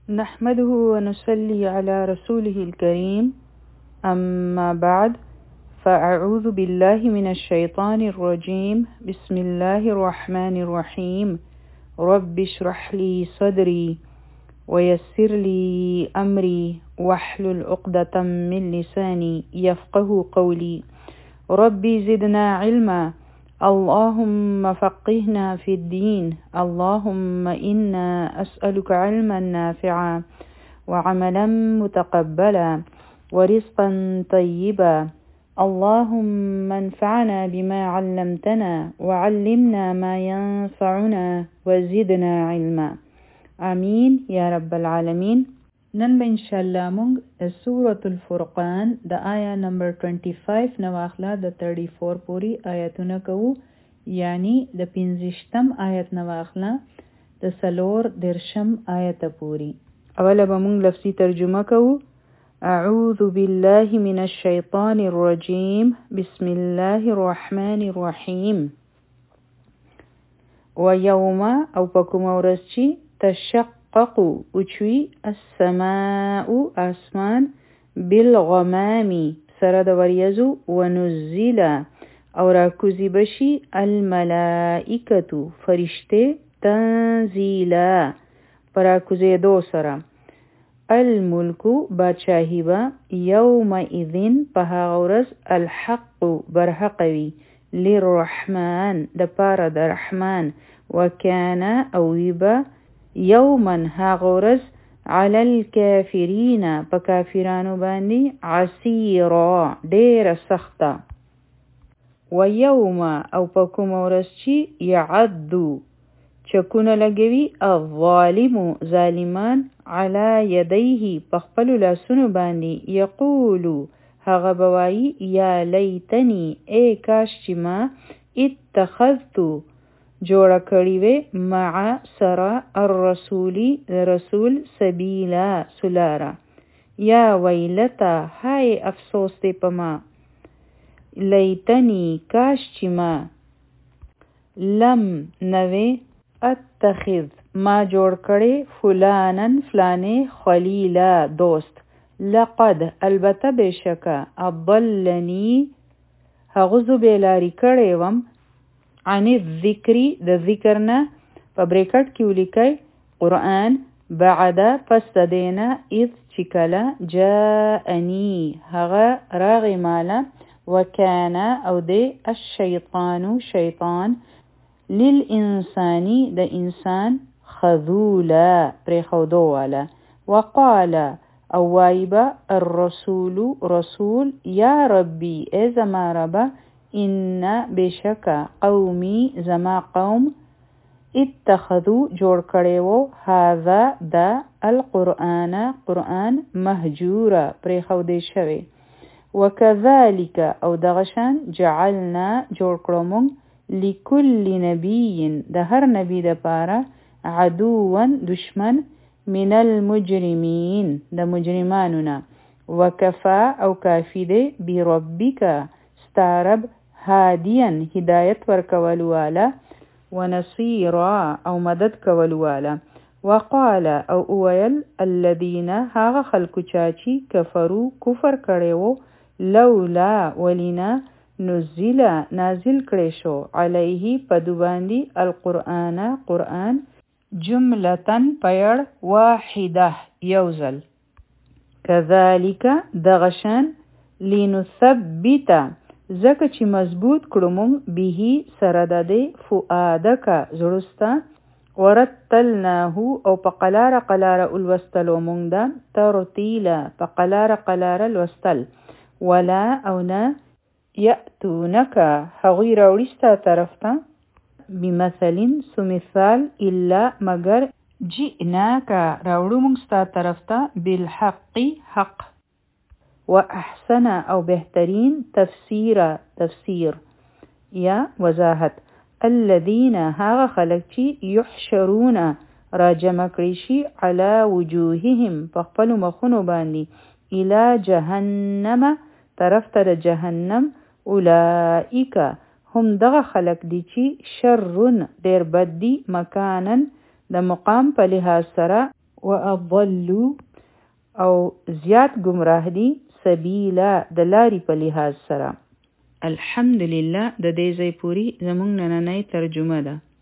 نحمده ونصلي على رسوله الكريم أما بعد فأعوذ بالله من الشيطان الرجيم بسم الله الرحمن الرحيم رب اشرح لي صدري ويسر لي أمري واحلل عقدة من لساني يفقه قولي ربي زدنا علما اللهم فقهنا في الدين اللهم إنا أسألك علما نافعا وعملا متقبلا ورزقا طيبا اللهم انفعنا بما علمتنا وعلمنا ما ينفعنا وزدنا علما آمين يا رب العالمين. نن به انشاءالله مونږ د سورة الفرقان د آیا نمبر 25 نو اخلا د 34 پوری آیتونه کوو، یعنی د 15م آیت نو اخلا د 4 آیت پوری. اوله به مونږ لفظي ترجمه کوو. اعوذ بالله من الشیطان الرجیم بسم الله الرحمن الرحیم. ويوم او پکوم ورځ چې تشقق اوچوي السماء اسمان بالغمام سره د وریځو ونزل او راکوزی بشي الملائکه فرشته تنزیلا پراکوزی دو سره الملک بادشاهی با یومئذین په هغه ورځ الحق برحقوي للرحمن د پاره د رحمان وکانا او ویبا یومن هغه ورځ علی الکافرین په کافرانو باندې عسیرا ډیره سخته. ویوم او په کوم ورځ چې یعدو چکونه لګوي الظالم ظالمان علی یدیه په خپل لاسونو باندې یقولو هغه بوایی یا لیتنی ای کاش چې ما اتخذتو جوړه کړی وې مع سره الرسولی رسول سبیلا سلارا یا ویلتا های افسوس دی پما لیتنی کاش چې ما لم نوې اتخذ ما جوړ کړی فلانن فلانه خلیلا دوست لقد البته بشکا اضلنی هغزو بیلاری کړی وم عن الذکری د ذکرنا په بریکټ کې ولیکئ قرآن بعد پس دینا اذ چکلا جاءنی هغه راغی مالا وکانا او دی الشیطان شیطان للانسانی د انسان خذولا پریخودو والا وقال او وایبا الرسول رسول یا ربی ای زما ربا ان بشکا قومی زما قوم اتخذو جوړ کړي وو هذا دا القرآن قرآن مهجورا پرې خو دې شوی وکذالک او دغشان جعلنا جوړ کړو مونږ لكل نبی د هر نبی د پاره عدوا دشمن من المجرمین د مجرمانو نه وکفا او کافی دی بربک ستارب هادیان هدایت ورکولو والا ونصیرا او مدد کولو والا وقال او اویل الذین هاغ خلقو چاچی کفرو کفر کړیو لولا ولینا نزل نازل کړی شو علیه پدو باندې القرآن قرآن جملتن پیړ واحده یوزل کذالک دغشان لنثبت زکه چې مضبوط کړو مونږ به سره د فؤادک زړستا ورتلناه او په قلاره الوستلو مونږ دا ترتیلا په قلاره الوستل ولا او نه یأتونک هغوی راوړستا طرف ته بمثل سمثال الا مگر جئناک راوړو مونږ ستا طرف ته بالحق حق واحسن او بهترین تفسیر یا وضاحت الذین هاغ خلق چی یحشرون راجمع کړي شي علی وجوههم په خپل مخونو باندې الی جهنم طرف ته جهنم اولئک هم دغه خلق دي چې شرون ډیر بد دي مکانن د مقام په لحاظ سره واضلوا او زیات گمراه دي سبیلا د لارې په لحاظ سره. الحمدلله د دې ځای پوری زمونږ نننۍ ترجمه ده.